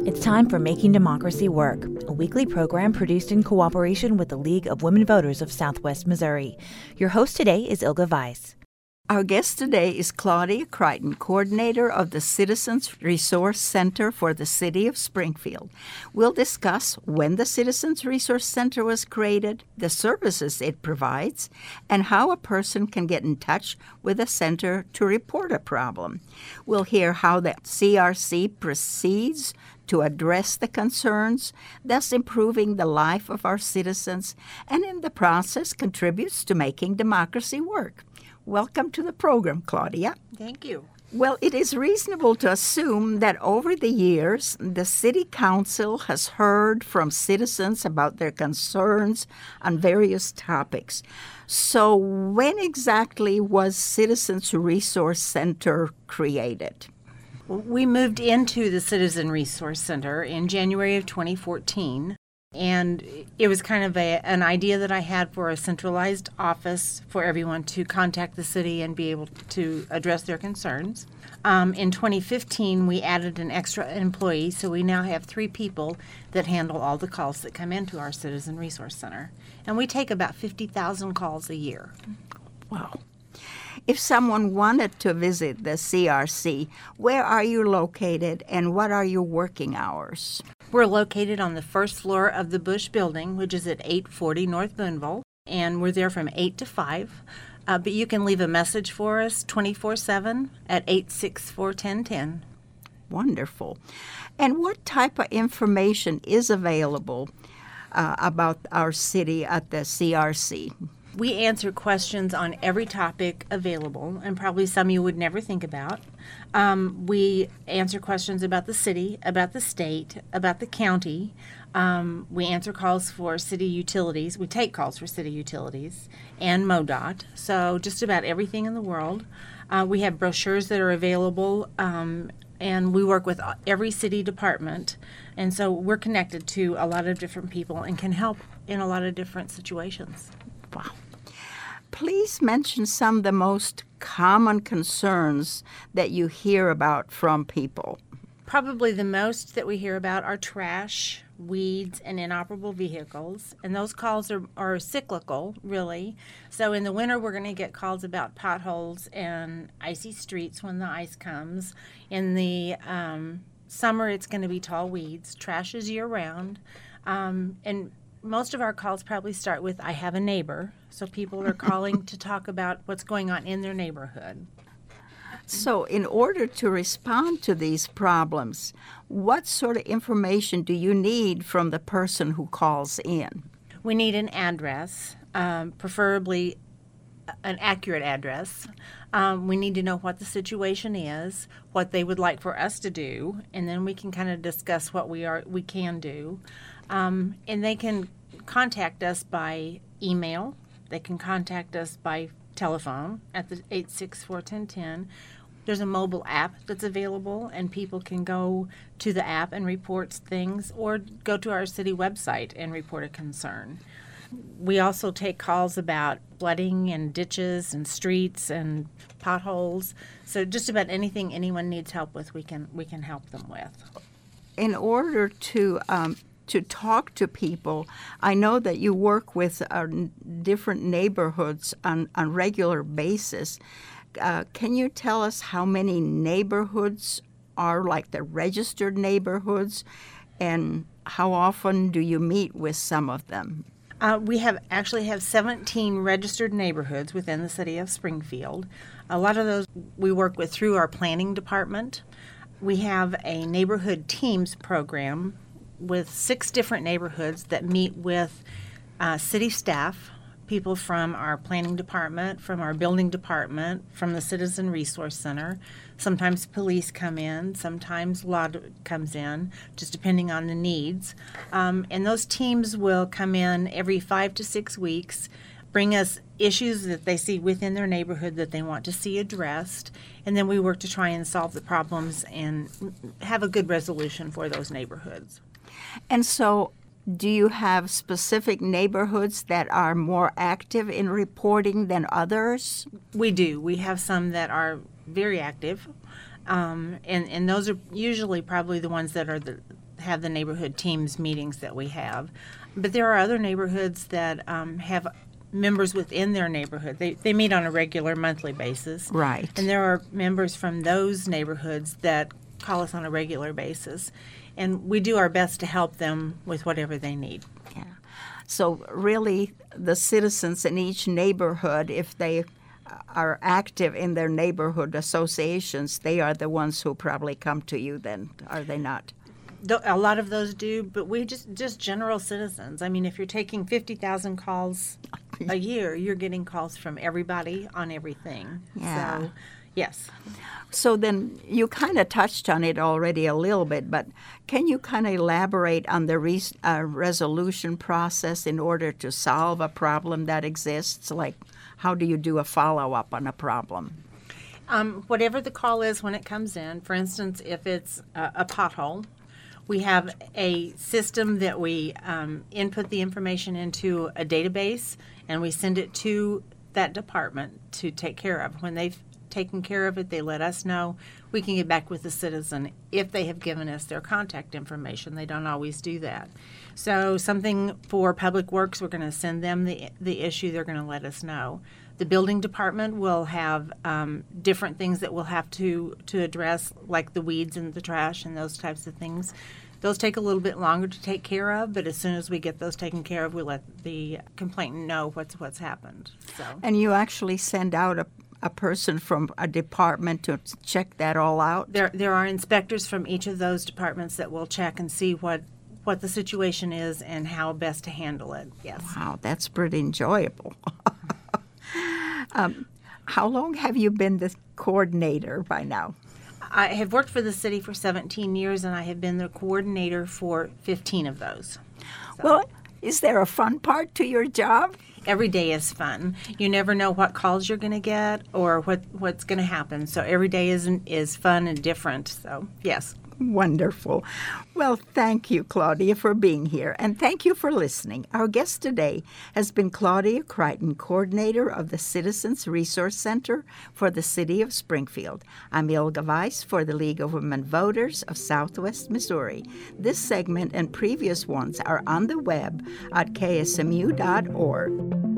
It's time for Making Democracy Work, a weekly program produced in cooperation with the League of Women Voters of Southwest Missouri. Your host today is Ilga Weiss. Our guest today is Claudia Crichton, coordinator of the Citizens Resource Center for the City of Springfield. We'll discuss when the Citizens Resource Center was created, the services it provides, and how a person can get in touch with the center to report a problem. We'll hear how the CRC proceeds to address the concerns, thus improving the life of our citizens, and in the process contributes to making democracy work. Welcome to the program, Claudia. Thank you. Well, it is reasonable to assume that over the years, the City Council has heard from citizens about their concerns on various topics. So when exactly was Citizens Resource Center created? We moved into the Citizen Resource Center in January of 2014. And it was kind of an idea that I had for a centralized office for everyone to contact the city and be able to address their concerns. In 2015, we added an extra employee, so we now have 3 people that handle all the calls that come into our Citizen Resource Center. And we take about 50,000 calls a year. Wow. If someone wanted to visit the CRC, where are you located and what are your working hours? We're located on the first floor of the Bush Building, which is at 840 North Boonville, and we're there from 8 to 5. But you can leave a message for us 24/7 at 864-1010. Wonderful. And what type of information is available about our city at the CRC? We answer questions on every topic available, and probably some you would never think about. We answer questions about the city, about the state, about the county. We answer calls for city utilities. We take calls for city utilities and MoDOT, so just about everything in the world. We have brochures that are available, and we work with every city department, and so we're connected to a lot of different people and can help in a lot of different situations. Wow. Please mention some of the most common concerns that you hear about from people. Probably the most that we hear about are trash, weeds, and inoperable vehicles. And those calls are cyclical, really. So in the winter, we're going to get calls about potholes and icy streets when the ice comes. In the summer, it's going to be tall weeds. Trash is year-round. And most of our calls probably start with, I have a neighbor. So people are calling to talk about what's going on in their neighborhood. So in order to respond to these problems, what sort of information do you need from the person who calls in? We need an address, preferably an accurate address. We need to know what the situation is, what they would like for us to do, and then we can kind of discuss what we can do. And they can contact us by email. They can contact us by telephone at the 864-1010. There's a mobile app that's available, and people can go to the app and report things, or go to our city website and report a concern. We also take calls about flooding and ditches and streets and potholes. So just about anything anyone needs help with, we can help them with. In order to talk to people, I know that you work with different neighborhoods on a regular basis. Can you tell us how many neighborhoods are like the registered neighborhoods, and how often do you meet with some of them? We actually have 17 registered neighborhoods within the city of Springfield. A lot of those we work with through our planning department. We have a neighborhood teams program with 6 different neighborhoods that meet with city staff, people from our planning department, from our building department, from the Citizen Resource Center. Sometimes police come in, sometimes law comes in, just depending on the needs. And those teams will come in every 5 to 6 weeks, bring us issues that they see within their neighborhood that they want to see addressed, and then we work to try and solve the problems and have a good resolution for those neighborhoods. And so do you have specific neighborhoods that are more active in reporting than others? We do. We have some that are very active, and those are usually probably the ones that are have the neighborhood teams meetings that we have. But there are other neighborhoods that have members within their neighborhood. They meet on a regular monthly basis. Right. And there are members from those neighborhoods that call us on a regular basis. And we do our best to help them with whatever they need. Yeah. So really, the citizens in each neighborhood, if they are active in their neighborhood associations, they are the ones who probably come to you then, are they not? A lot of those do, but we just general citizens. I mean, if you're taking 50,000 calls a year, you're getting calls from everybody on everything. Yeah. So, yes. So then you kind of touched on it already a little bit, but can you kind of elaborate on the resolution process in order to solve a problem that exists? Like, how do you do a follow-up on a problem? Whatever the call is when it comes in, for instance, if it's a pothole, we have a system that we input the information into a database, and we send it to that department to take care of. When they've taken care of it, they let us know. We can get back with the citizen if they have given us their contact information. They don't always do that. So something for Public Works, we're going to send them the issue. They're going to let us know. The building department will have different things that we'll have to address, like the weeds and the trash and those types of things. Those take a little bit longer to take care of, but as soon as we get those taken care of, we let the complainant know what's happened. So. And you actually send out a person from a department to check that all out? There are inspectors from each of those departments that will check and see what the situation is and how best to handle it. Yes. Wow, that's pretty enjoyable. How long have you been the coordinator by now? I have worked for the city for 17 years, and I have been the coordinator for 15 of those. So. Well, is there a fun part to your job? Every day is fun. You never know what calls you're going to get or what's going to happen. So every day is fun and different. So, yes. Wonderful. Well, thank you, Claudia, for being here, and thank you for listening. Our guest today has been Claudia Crichton, coordinator of the Citizens Resource Center for the City of Springfield. I'm Ilga Weiss for the League of Women Voters of Southwest Missouri. This segment and previous ones are on the web at ksmu.org.